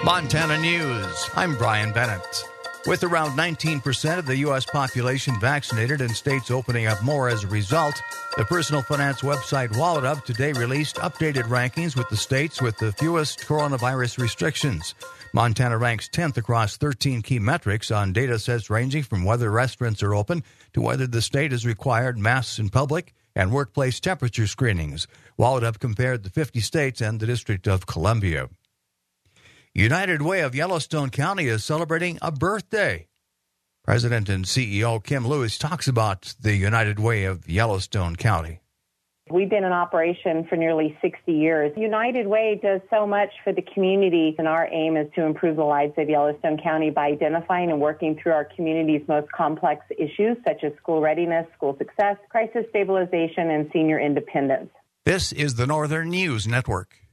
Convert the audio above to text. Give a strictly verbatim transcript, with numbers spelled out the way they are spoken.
Montana News. I'm Brian Bennett. With around nineteen percent of the U S population vaccinated and states opening up more as a result, the personal finance website WalletUp today released updated rankings with the states with the fewest coronavirus restrictions. Montana ranks tenth across thirteen key metrics on data sets ranging from whether restaurants are open to whether the state has required masks in public and workplace temperature screenings. WalletUp compared the fifty states and the District of Columbia. United Way of Yellowstone County is celebrating a birthday. President and C E O Kim Lewis talks about the United Way of Yellowstone County. We've been in operation for nearly sixty years. United Way does so much for the community, and our aim is to improve the lives of Yellowstone County by identifying and working through our community's most complex issues, such as school readiness, school success, crisis stabilization, and senior independence. This is the Northern News Network.